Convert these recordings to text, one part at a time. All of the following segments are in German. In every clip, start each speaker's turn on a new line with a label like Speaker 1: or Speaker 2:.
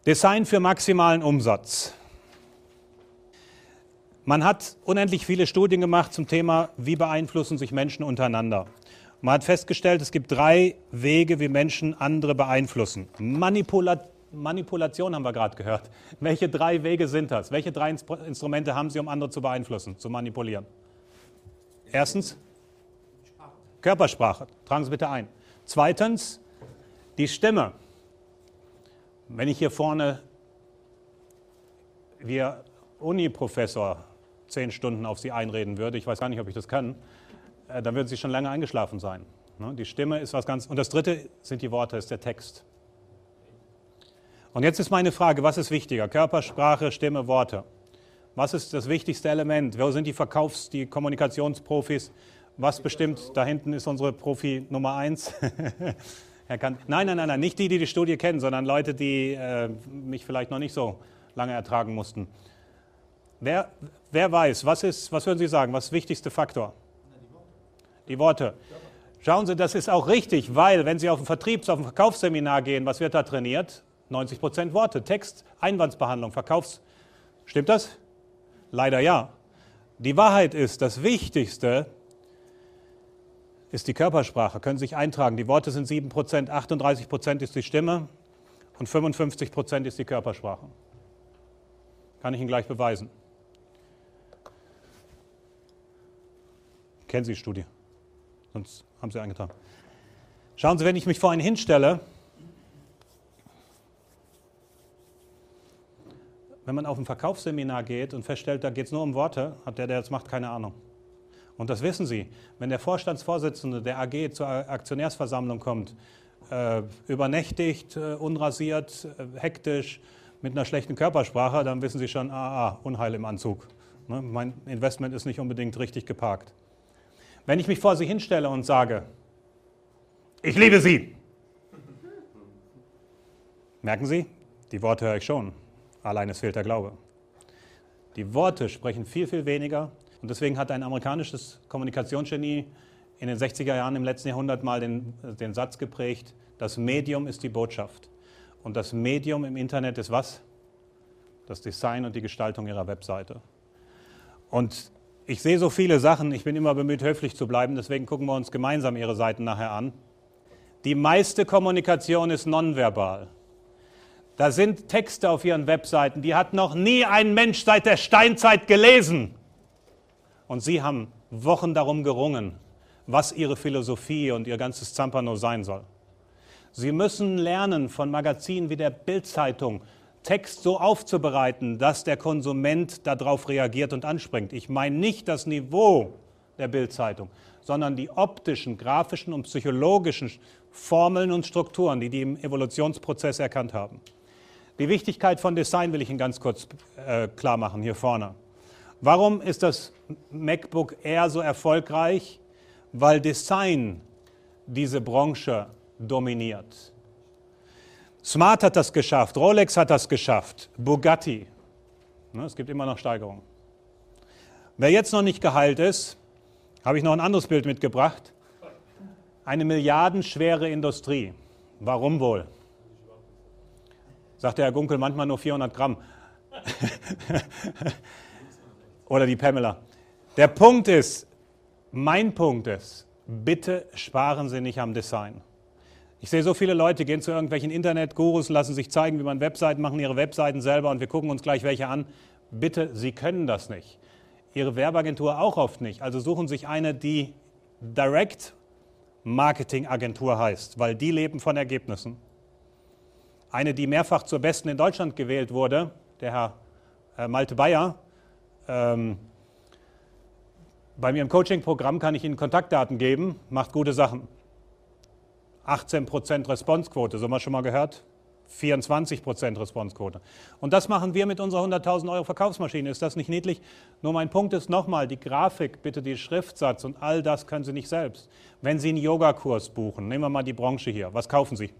Speaker 1: Design für maximalen Umsatz. Man hat unendlich viele Studien gemacht zum Thema, wie beeinflussen sich Menschen untereinander. Man hat festgestellt, es gibt 3 Wege, wie Menschen andere beeinflussen. Manipulation haben wir gerade gehört. Welche 3 Wege sind das? Welche 3 Instrumente haben Sie, um andere zu beeinflussen, zu manipulieren? Erstens, Körpersprache. Tragen Sie bitte ein. Zweitens, die Stimme. Wenn ich hier vorne wie Uni-Professor 10 Stunden auf Sie einreden würde, ich weiß gar nicht, ob ich das kann, dann würden Sie schon lange eingeschlafen sein. Die Stimme ist was ganz... Und das Dritte sind die Worte, ist der Text. Und jetzt ist meine Frage, was ist wichtiger? Körpersprache, Stimme, Worte. Was ist das wichtigste Element? Wo sind die Kommunikationsprofis? Was bestimmt? Da hinten ist unsere Profi Nummer 1. Nein, nicht die, die die Studie kennen, sondern Leute, die mich vielleicht noch nicht so lange ertragen mussten. Wer weiß, was würden Sie sagen, was ist der wichtigste Faktor? Die Worte. Schauen Sie, das ist auch richtig, weil wenn Sie auf ein Verkaufsseminar gehen, was wird da trainiert? 90% Worte, Text, Einwandsbehandlung, Stimmt das? Leider ja. Die Wahrheit ist, das Wichtigste ist die Körpersprache, können Sie sich eintragen. Die Worte sind 7%, 38% ist die Stimme und 55% ist die Körpersprache. Kann ich Ihnen gleich beweisen. Kennen Sie die Studie? Sonst haben Sie eingetragen. Schauen Sie, wenn ich mich vor Ihnen hinstelle, wenn man auf ein Verkaufsseminar geht und feststellt, da geht es nur um Worte, hat der das macht, keine Ahnung. Und das wissen Sie. Wenn der Vorstandsvorsitzende der AG zur Aktionärsversammlung kommt, übernächtigt, unrasiert, hektisch, mit einer schlechten Körpersprache, dann wissen Sie schon, Unheil im Anzug. Ne? Mein Investment ist nicht unbedingt richtig geparkt. Wenn ich mich vor Sie hinstelle und sage, ich liebe Sie, merken Sie, die Worte höre ich schon, allein es fehlt der Glaube. Die Worte sprechen viel, viel weniger und deswegen hat ein amerikanisches Kommunikationsgenie in den 60er Jahren im letzten Jahrhundert mal den Satz geprägt, das Medium ist die Botschaft. Und das Medium im Internet ist was? Das Design und die Gestaltung Ihrer Webseite. Und ich sehe so viele Sachen, ich bin immer bemüht, höflich zu bleiben, deswegen gucken wir uns gemeinsam Ihre Seiten nachher an. Die meiste Kommunikation ist nonverbal. Da sind Texte auf Ihren Webseiten, die hat noch nie ein Mensch seit der Steinzeit gelesen. Und Sie haben Wochen darum gerungen, was Ihre Philosophie und Ihr ganzes Zampano sein soll. Sie müssen lernen von Magazinen wie der Bild-Zeitung, Text so aufzubereiten, dass der Konsument darauf reagiert und anspringt. Ich meine nicht das Niveau der Bild-Zeitung, sondern die optischen, grafischen und psychologischen Formeln und Strukturen, die im Evolutionsprozess erkannt haben. Die Wichtigkeit von Design will ich Ihnen ganz kurz klar machen, hier vorne. Warum ist das MacBook Air so erfolgreich? Weil Design diese Branche dominiert. Smart hat das geschafft, Rolex hat das geschafft, Bugatti. Es gibt immer noch Steigerungen. Wer jetzt noch nicht geheilt ist, habe ich noch ein anderes Bild mitgebracht. Eine milliardenschwere Industrie. Warum wohl? Sagt der Herr Gunkel, manchmal nur 400 Gramm. Oder die Pamela. Der Punkt ist, mein Punkt ist, bitte sparen Sie nicht am Design. Ich sehe so viele Leute, gehen zu irgendwelchen Internetgurus, lassen sich zeigen, wie man Webseiten machen, ihre Webseiten selber und wir gucken uns gleich welche an. Bitte, Sie können das nicht. Ihre Werbeagentur auch oft nicht. Also suchen sich eine, die Direct Marketing Agentur heißt, weil die leben von Ergebnissen. Eine, die mehrfach zur Besten in Deutschland gewählt wurde, der Herr Malte Bayer. Bei mir im Coaching-Programm kann ich Ihnen Kontaktdaten geben, macht gute Sachen. 18% Responsequote, so haben wir schon mal gehört. 24% Responsequote. Und das machen wir mit unserer 100.000 Euro Verkaufsmaschine. Ist das nicht niedlich? Nur mein Punkt ist nochmal, die Grafik, bitte die Schriftsatz und all das können Sie nicht selbst. Wenn Sie einen Yogakurs buchen, nehmen wir mal die Branche hier, was kaufen Sie?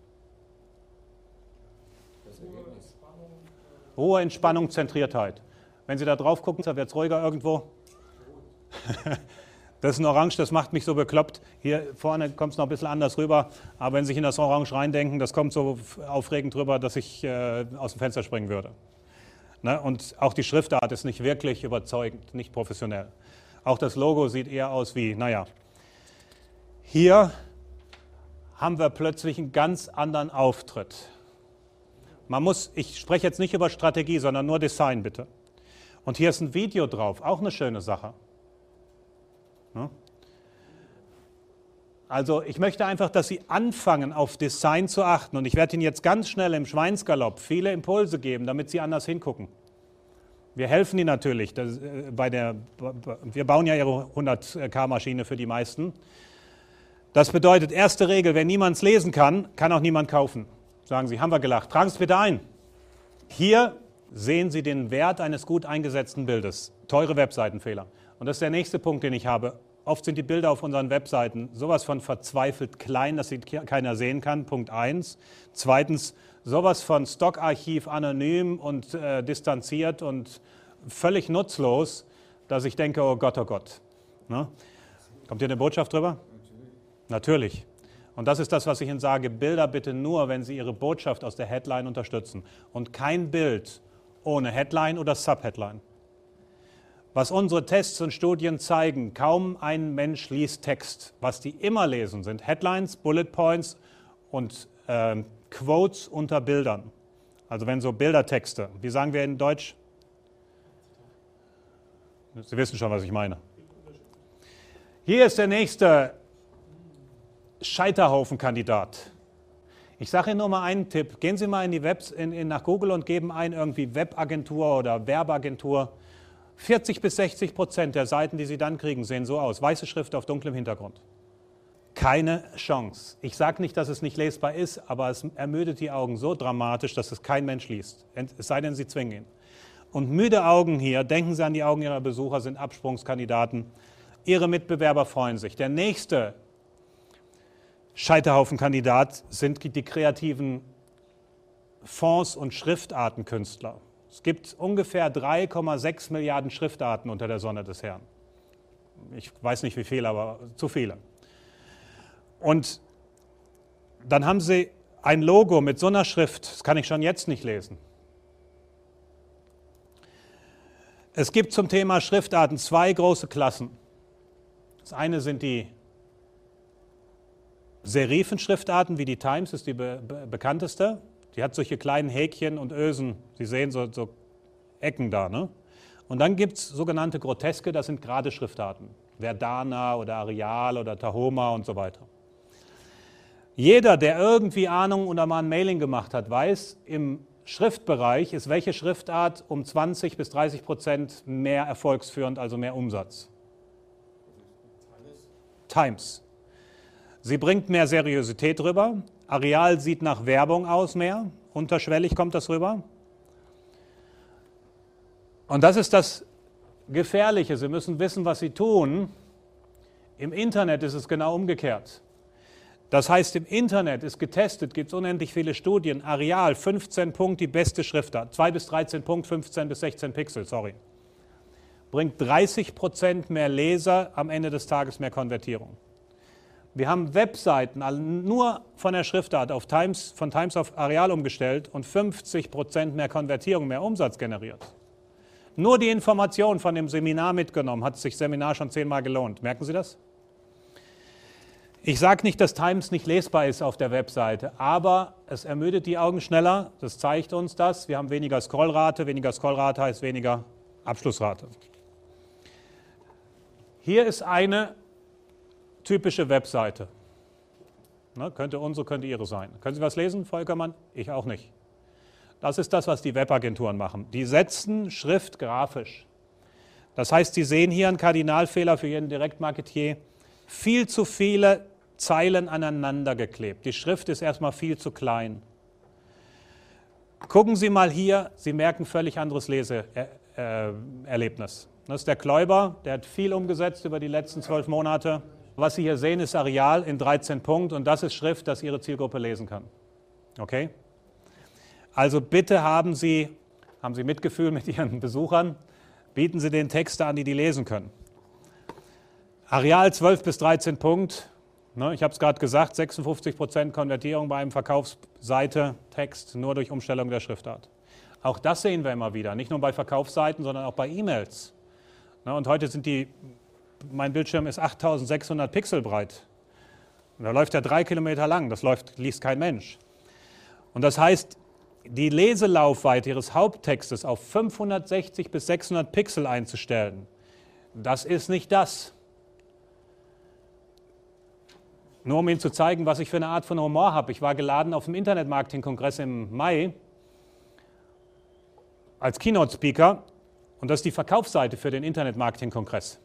Speaker 1: Ruhe, Entspannung, Zentriertheit. Wenn Sie da drauf gucken, dann wird es ruhiger irgendwo. Das ist ein Orange, das macht mich so bekloppt. Hier vorne kommt es noch ein bisschen anders rüber, aber wenn Sie sich in das Orange reindenken, das kommt so aufregend rüber, dass ich aus dem Fenster springen würde. Ne? Und auch die Schriftart ist nicht wirklich überzeugend, nicht professionell. Auch das Logo sieht eher aus wie, naja. Hier haben wir plötzlich einen ganz anderen Auftritt. Ich spreche jetzt nicht über Strategie, sondern nur Design, bitte. Und hier ist ein Video drauf, auch eine schöne Sache. Also ich möchte einfach, dass Sie anfangen, auf Design zu achten. Und ich werde Ihnen jetzt ganz schnell im Schweinsgalopp viele Impulse geben, damit Sie anders hingucken. Wir helfen Ihnen natürlich. Wir bauen ja Ihre 100K-Maschine für die meisten. Das bedeutet, erste Regel, wenn niemand es lesen kann, kann auch niemand kaufen. Sagen Sie, haben wir gelacht. Tragen Sie es bitte ein. Hier sehen Sie den Wert eines gut eingesetzten Bildes. Teure Webseitenfehler. Und das ist der nächste Punkt, den ich habe. Oft sind die Bilder auf unseren Webseiten sowas von verzweifelt klein, dass sie keiner sehen kann. Punkt 1. Zweitens, sowas von Stockarchiv anonym und distanziert und völlig nutzlos, dass ich denke, oh Gott, oh Gott. Ne? Kommt hier eine Botschaft drüber? Natürlich. Und das ist das, was ich Ihnen sage. Bilder bitte nur, wenn Sie Ihre Botschaft aus der Headline unterstützen. Und kein Bild ohne Headline oder Subheadline. Was unsere Tests und Studien zeigen, kaum ein Mensch liest Text. Was die immer lesen, sind Headlines, Bullet Points und Quotes unter Bildern. Also wenn so Bildertexte, wie sagen wir in Deutsch? Sie wissen schon, was ich meine. Hier ist der nächste Scheiterhaufen-Kandidat. Ich sage Ihnen nur mal einen Tipp. Gehen Sie mal nach Google und geben ein irgendwie Webagentur oder Werbeagentur. 40-60% der Seiten, die Sie dann kriegen, sehen so aus. Weiße Schrift auf dunklem Hintergrund. Keine Chance. Ich sage nicht, dass es nicht lesbar ist, aber es ermüdet die Augen so dramatisch, dass es kein Mensch liest. Es sei denn, Sie zwingen ihn. Und müde Augen hier, denken Sie an die Augen Ihrer Besucher, sind Absprungskandidaten. Ihre Mitbewerber freuen sich. Der nächste Scheiterhaufen-Kandidat sind die kreativen Fonds- und Schriftartenkünstler. Es gibt ungefähr 3,6 Milliarden Schriftarten unter der Sonne des Herrn. Ich weiß nicht wie viele, aber zu viele. Und dann haben Sie ein Logo mit so einer Schrift, das kann ich schon jetzt nicht lesen. Es gibt zum Thema Schriftarten zwei große Klassen. Das eine sind die Serifenschriftarten, wie die Times ist die bekannteste. Die hat solche kleinen Häkchen und Ösen. Sie sehen so Ecken da. Ne? Und dann gibt es sogenannte Groteske, das sind gerade Schriftarten. Verdana oder Arial oder Tahoma und so weiter. Jeder, der irgendwie Ahnung oder mal ein Mailing gemacht hat, weiß, im Schriftbereich ist welche Schriftart um 20-30% mehr erfolgsführend, also mehr Umsatz. Times. Sie bringt mehr Seriosität rüber. Arial sieht nach Werbung aus mehr. Unterschwellig kommt das rüber. Und das ist das Gefährliche. Sie müssen wissen, was Sie tun. Im Internet ist es genau umgekehrt. Das heißt, im Internet ist getestet, gibt es unendlich viele Studien. Arial, 15 Punkt, die beste Schriftart. 2 bis 13 Punkt, 15 bis 16 Pixel, sorry. Bringt 30% mehr Leser, am Ende des Tages mehr Konvertierung. Wir haben Webseiten nur von der Schriftart von Times auf Arial umgestellt und 50% mehr Konvertierung, mehr Umsatz generiert. Nur die Information von dem Seminar mitgenommen, hat sich Seminar schon 10-mal gelohnt. Merken Sie das? Ich sage nicht, dass Times nicht lesbar ist auf der Webseite, aber es ermüdet die Augen schneller, das zeigt uns das. Wir haben weniger Scrollrate heißt weniger Abschlussrate. Hier ist eine typische Webseite. Ne, könnte unsere, könnte Ihre sein. Können Sie was lesen, Frau Eckermann? Ich auch nicht. Das ist das, was die Webagenturen machen. Die setzen Schrift grafisch. Das heißt, Sie sehen hier einen Kardinalfehler für Ihren Direktmarketier. Viel zu viele Zeilen aneinander geklebt. Die Schrift ist erstmal viel zu klein. Gucken Sie mal hier, Sie merken völlig anderes Leseerlebnis. Das ist der Kläuber, der hat viel umgesetzt über die letzten 12 Monate. Was Sie hier sehen, ist Arial in 13 Punkt und das ist Schrift, das Ihre Zielgruppe lesen kann. Okay? Also bitte haben Sie Mitgefühl mit Ihren Besuchern, bieten Sie den Texte an, die lesen können. Areal 12 bis 13 Punkt. Ich habe es gerade gesagt, 56% Konvertierung bei einem Verkaufsseite, Text, nur durch Umstellung der Schriftart. Auch das sehen wir immer wieder, nicht nur bei Verkaufsseiten, sondern auch bei E-Mails. Und heute mein Bildschirm ist 8600 Pixel breit. Und da läuft er 3 Kilometer lang, liest kein Mensch. Und das heißt, die Leselaufweite Ihres Haupttextes auf 560 bis 600 Pixel einzustellen, das ist nicht das. Nur um Ihnen zu zeigen, was ich für eine Art von Humor habe. Ich war geladen auf dem Internet-Marketing-Kongress im Mai als Keynote-Speaker und das ist die Verkaufsseite für den Internet-Marketing-Kongress.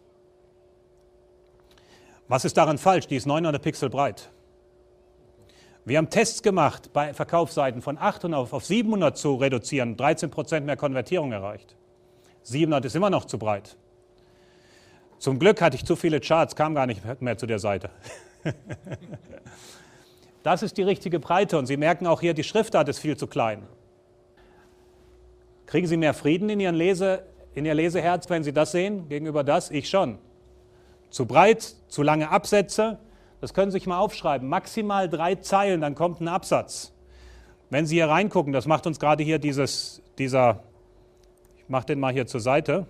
Speaker 1: Was ist daran falsch? Die ist 900 Pixel breit. Wir haben Tests gemacht, bei Verkaufsseiten von 800 auf 700 zu reduzieren, 13% mehr Konvertierung erreicht. 700 ist immer noch zu breit. Zum Glück hatte ich zu viele Charts, kam gar nicht mehr zu der Seite. Das ist die richtige Breite und Sie merken auch hier, die Schriftart ist viel zu klein. Kriegen Sie mehr Frieden in Ihr Leseherz, wenn Sie das sehen, gegenüber das? Ich schon. Zu breit, zu lange Absätze, das können Sie sich mal aufschreiben. Maximal 3 Zeilen, dann kommt ein Absatz. Wenn Sie hier reingucken, das macht uns gerade hier ich mache den mal hier zur Seite.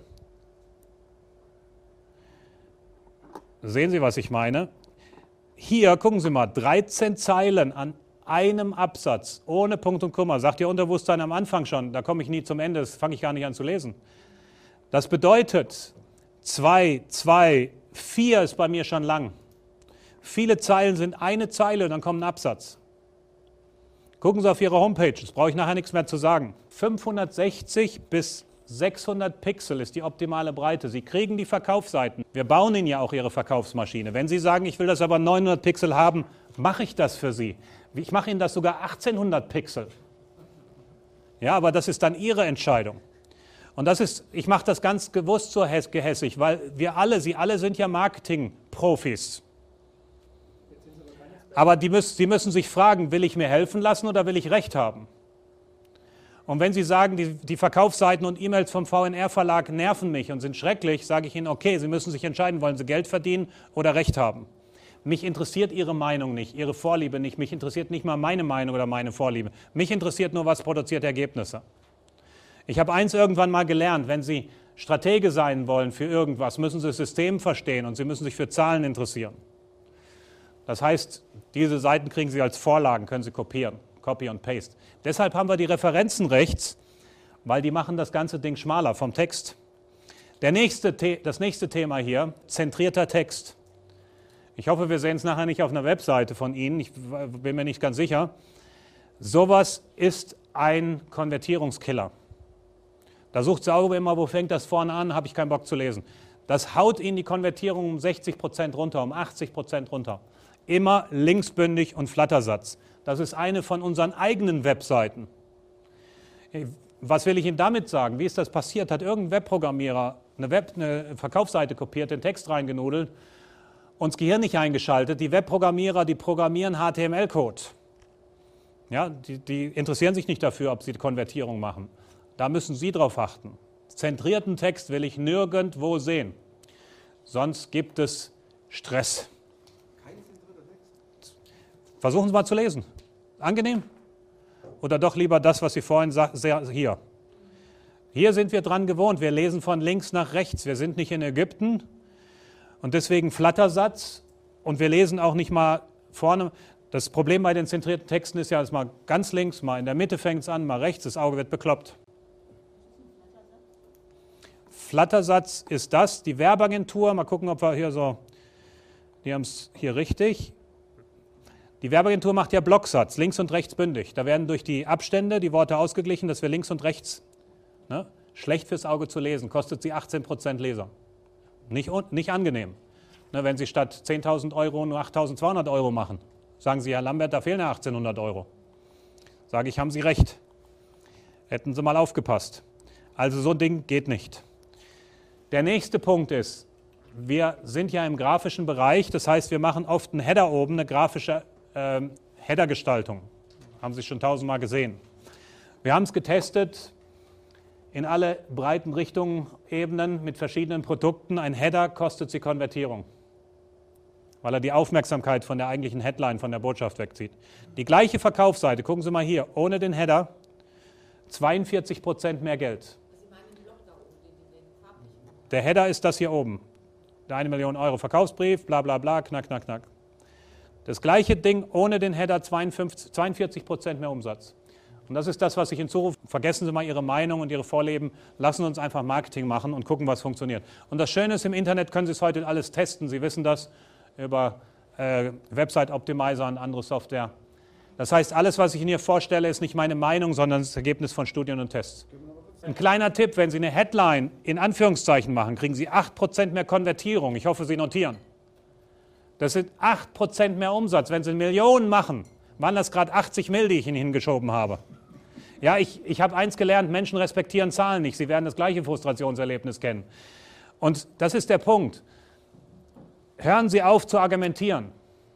Speaker 1: Sehen Sie, was ich meine? Hier, gucken Sie mal, 13 Zeilen an einem Absatz, ohne Punkt und Komma. Sagt Ihr Unterbewusstsein am Anfang schon, da komme ich nie zum Ende, das fange ich gar nicht an zu lesen. Das bedeutet, 2, 4 ist bei mir schon lang. Viele Zeilen sind eine Zeile und dann kommt ein Absatz. Gucken Sie auf Ihre Homepage, das brauche ich nachher nichts mehr zu sagen. 560 bis 600 Pixel ist die optimale Breite. Sie kriegen die Verkaufsseiten. Wir bauen Ihnen ja auch Ihre Verkaufsmaschine. Wenn Sie sagen, ich will das aber 900 Pixel haben, mache ich das für Sie. Ich mache Ihnen das sogar 1800 Pixel. Ja, aber das ist dann Ihre Entscheidung. Und ich mache das ganz bewusst so gehässig, weil Sie alle sind ja Marketing-Profis. Aber Sie müssen sich fragen, will ich mir helfen lassen oder will ich Recht haben? Und wenn Sie sagen, die Verkaufsseiten und E-Mails vom VNR-Verlag nerven mich und sind schrecklich, sage ich Ihnen, okay, Sie müssen sich entscheiden, wollen Sie Geld verdienen oder Recht haben. Mich interessiert Ihre Meinung nicht, Ihre Vorliebe nicht, mich interessiert nicht mal meine Meinung oder meine Vorliebe. Mich interessiert nur, was produziert Ergebnisse. Ich habe eins irgendwann mal gelernt, wenn Sie Stratege sein wollen für irgendwas, müssen Sie das System verstehen und Sie müssen sich für Zahlen interessieren. Das heißt, diese Seiten kriegen Sie als Vorlagen, können Sie kopieren, Copy und Paste. Deshalb haben wir die Referenzen rechts, weil die machen das ganze Ding schmaler vom Text. Das nächste Thema hier, zentrierter Text. Ich hoffe, wir sehen es nachher nicht auf einer Webseite von Ihnen, ich bin mir nicht ganz sicher. Sowas ist ein Konvertierungskiller. Da sucht das Auge immer, wo fängt das vorne an, habe ich keinen Bock zu lesen. Das haut Ihnen die Konvertierung um 60% runter, um 80% runter. Immer linksbündig und Flattersatz. Das ist eine von unseren eigenen Webseiten. Was will ich Ihnen damit sagen? Wie ist das passiert? Hat irgendein Webprogrammierer eine Verkaufsseite kopiert, den Text reingenudelt, und das Gehirn nicht eingeschaltet? Die Webprogrammierer, die programmieren HTML-Code. Ja, die interessieren sich nicht dafür, ob sie die Konvertierung machen. Da müssen Sie drauf achten. Zentrierten Text will ich nirgendwo sehen. Sonst gibt es Stress. Kein zentrierter Text. Versuchen Sie mal zu lesen. Angenehm? Oder doch lieber das, was Sie vorhin sagten, hier. Hier sind wir dran gewohnt. Wir lesen von links nach rechts. Wir sind nicht in Ägypten. Und deswegen Flattersatz. Und wir lesen auch nicht mal vorne. Das Problem bei den zentrierten Texten ist ja, dass mal ganz links, mal in der Mitte fängt es an, mal rechts, das Auge wird bekloppt. Flattersatz ist das, die Werbeagentur, mal gucken, ob wir hier so, die haben es hier richtig. Die Werbeagentur macht ja Blocksatz, links und rechts bündig. Da werden durch die Abstände die Worte ausgeglichen, dass wir links und rechts, schlecht fürs Auge zu lesen, kostet sie 18% Leser. Nicht angenehm. Wenn Sie statt 10.000 Euro nur 8.200 Euro machen, sagen Sie, Herr Lambert, da fehlen ja 1.800 Euro. Sage ich, haben Sie recht. Hätten Sie mal aufgepasst. Also so ein Ding geht nicht. Der nächste Punkt ist, wir sind ja im grafischen Bereich, das heißt, wir machen oft einen Header oben, eine grafische Header-Gestaltung. Haben Sie schon 1000-mal gesehen. Wir haben es getestet in alle breiten Richtungen, Ebenen mit verschiedenen Produkten. Ein Header kostet Sie Konvertierung. weil er die Aufmerksamkeit von der eigentlichen Headline, von der Botschaft wegzieht. Die gleiche Verkaufsseite, gucken Sie mal hier, ohne den Header, 42% mehr Geld. Der Header ist das hier oben. Der 1 Million Euro Verkaufsbrief, bla bla bla, knack, knack, knack. Das gleiche Ding ohne den Header, 42% mehr Umsatz. Und das ist das, was ich hinzurufe. Vergessen Sie mal Ihre Meinung und Ihre Vorlieben. Lassen Sie uns einfach Marketing machen und gucken, was funktioniert. Und das Schöne ist, im Internet können Sie es heute alles testen. Sie wissen das über Website Optimizer und andere Software. Das heißt, alles, was ich Ihnen hier vorstelle, ist nicht meine Meinung, sondern das Ergebnis von Studien und Tests. Ein kleiner Tipp, wenn Sie eine Headline in Anführungszeichen machen, kriegen Sie 8% mehr Konvertierung. Ich hoffe, Sie notieren. Das sind 8% mehr Umsatz. Wenn Sie Millionen machen, waren das gerade 80 Mil, die ich Ihnen hingeschoben habe. Ja, ich habe eins gelernt, Menschen respektieren Zahlen nicht. Sie werden das gleiche Frustrationserlebnis kennen. Und das ist der Punkt. Hören Sie auf zu argumentieren.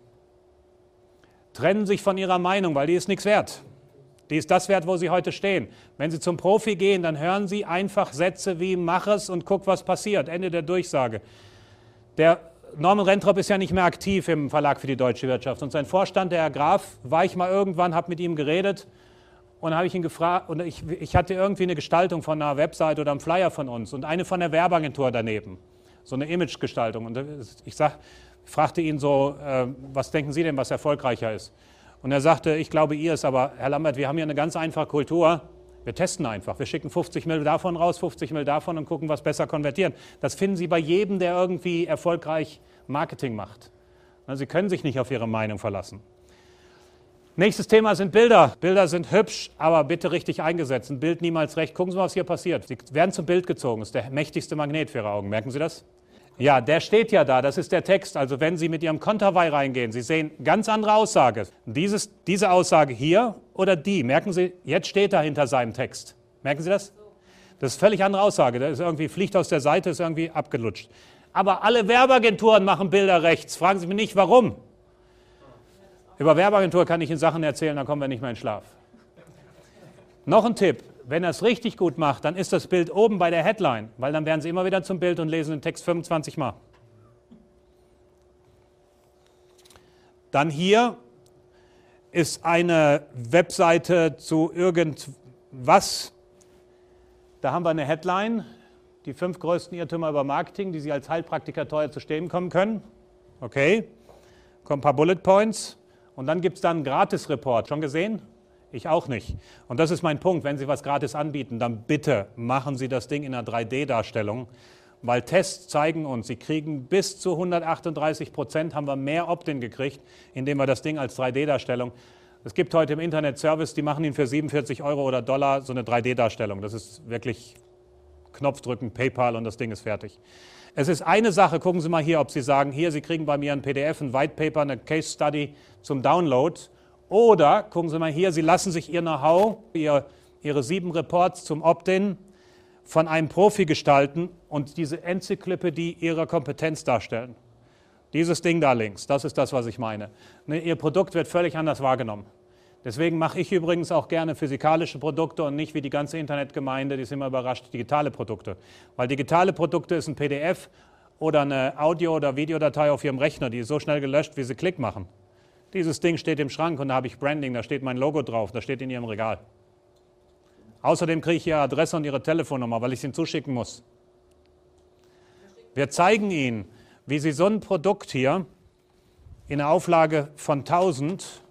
Speaker 1: Trennen sich von Ihrer Meinung, weil die ist nichts wert. Die ist das wert, wo Sie heute stehen. Wenn Sie zum Profi gehen, dann hören Sie einfach Sätze wie mach es und guck, was passiert. Ende der Durchsage. Der Norman Rentrop ist ja nicht mehr aktiv im Verlag für die deutsche Wirtschaft. Und sein Vorstand, der Herr Graf, war ich mal irgendwann, habe mit ihm geredet und habe ich ihn gefragt, und ich hatte irgendwie eine Gestaltung von einer Website oder einem Flyer von uns und eine von der Werbeagentur daneben. So eine Imagegestaltung. Und ich fragte ihn so, was denken Sie denn, was erfolgreicher ist? Und er sagte, ich glaube, ihr ist, aber Herr Lambert, wir haben hier eine ganz einfache Kultur. Wir testen einfach. Wir schicken 50 Mil davon raus, 50 Mil davon und gucken, was besser konvertiert. Das finden Sie bei jedem, der irgendwie erfolgreich Marketing macht. Sie können sich nicht auf Ihre Meinung verlassen. Nächstes Thema sind Bilder. Bilder sind hübsch, aber bitte richtig eingesetzt. Ein Bild niemals recht. Gucken Sie mal, was hier passiert. Sie werden zum Bild gezogen. Das ist der mächtigste Magnet für Ihre Augen. Merken Sie das? Ja, der steht ja da, das ist der Text. Also wenn Sie mit Ihrem Konterwei reingehen, Sie sehen ganz andere Aussage. Diese Aussage hier oder die, merken Sie, jetzt steht da hinter seinem Text. Merken Sie das? Das ist eine völlig andere Aussage. Das ist irgendwie, fliegt aus der Seite, ist irgendwie abgelutscht. Aber alle Werbeagenturen machen Bilder rechts. Fragen Sie mich nicht, warum. Über Werbeagentur kann ich Ihnen Sachen erzählen, dann kommen wir nicht mehr in Schlaf. Noch ein Tipp. Wenn er es richtig gut macht, dann ist das Bild oben bei der Headline, weil dann werden Sie immer wieder zum Bild und lesen den Text 25 Mal. Dann hier ist eine Webseite zu irgendwas. Da haben wir eine Headline, die 5 größten Irrtümer über Marketing, die Sie als Heilpraktiker teuer zu stehen kommen können. Okay, kommen ein paar Bullet Points und dann gibt es dann einen Gratis-Report. Schon gesehen? Ich auch nicht. Und das ist mein Punkt. Wenn Sie was gratis anbieten, dann bitte machen Sie das Ding in einer 3D-Darstellung, weil Tests zeigen uns, Sie kriegen bis zu 138%, haben wir mehr Opt-in gekriegt, indem wir das Ding als 3D-Darstellung. Es gibt heute im Internet Service, die machen Ihnen für 47 Euro oder Dollar so eine 3D-Darstellung. Das ist wirklich Knopfdrücken, PayPal und das Ding ist fertig. Es ist eine Sache, gucken Sie mal hier, ob Sie sagen, hier, Sie kriegen bei mir ein PDF, ein White Paper, eine Case Study zum Download. Oder, gucken Sie mal hier, Sie lassen sich Ihr Know-how, Ihre 7 Reports zum Opt-in von einem Profi gestalten und diese Enzyklopädie Ihrer Kompetenz darstellen. Dieses Ding da links, das ist das, was ich meine. Ihr Produkt wird völlig anders wahrgenommen. Deswegen mache ich übrigens auch gerne physikalische Produkte und nicht wie die ganze Internetgemeinde, die ist immer überrascht, digitale Produkte. Weil digitale Produkte ist ein PDF oder eine Audio- oder Videodatei auf Ihrem Rechner, die ist so schnell gelöscht, wie Sie Klick machen. Dieses Ding steht im Schrank und da habe ich Branding, da steht mein Logo drauf, das steht in Ihrem Regal. Außerdem kriege ich Ihre Adresse und Ihre Telefonnummer, weil ich es Ihnen zuschicken muss. Wir zeigen Ihnen, wie Sie so ein Produkt hier in einer Auflage von 1000,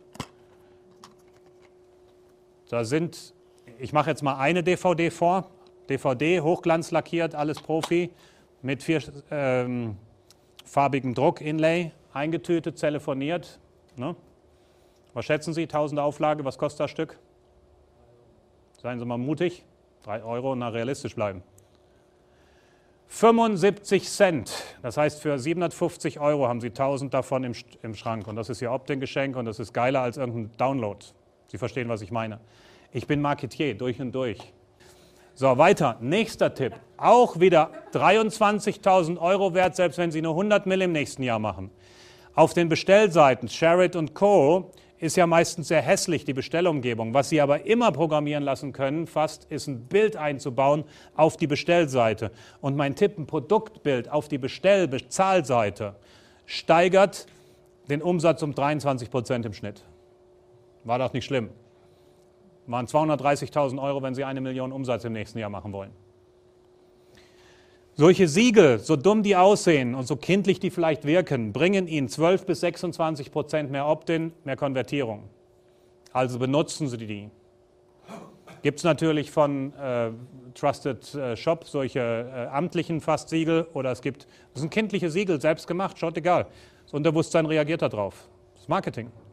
Speaker 1: ich mache jetzt mal eine DVD vor, DVD, hochglanzlackiert, alles Profi, mit 4 farbigem Druck, Inlay, eingetütet, telefoniert. Ne? Was schätzen Sie, 1000 Auflage, was kostet das Stück? Seien Sie mal mutig, 3 Euro, na realistisch bleiben. 75 Cent, das heißt für 750 Euro haben Sie 1000 davon im Schrank und das ist Ihr Opt-in-Geschenk und das ist geiler als irgendein Download. Sie verstehen, was ich meine. Ich bin Marketier, durch und durch. So, weiter, nächster Tipp, auch wieder 23.000 Euro wert, selbst wenn Sie nur 100 Mil im nächsten Jahr machen. Auf den Bestellseiten, Share It und Co. ist ja meistens sehr hässlich, die Bestellumgebung. Was Sie aber immer programmieren lassen können, fast, ist ein Bild einzubauen auf die Bestellseite. Und mein Tipp, ein Produktbild auf die Bezahlseite steigert den Umsatz um 23% im Schnitt. War doch nicht schlimm. Waren 230.000 Euro, wenn Sie 1 Million Umsatz im nächsten Jahr machen wollen. Solche Siegel, so dumm die aussehen und so kindlich die vielleicht wirken, bringen Ihnen 12 bis 26% mehr Opt-in, mehr Konvertierung. Also benutzen Sie die. Gibt es natürlich von Trusted Shop solche amtlichen fast Siegel oder es gibt, das sind kindliche Siegel, selbst gemacht, schaut egal. Das Unterbewusstsein reagiert darauf. Das ist Marketing.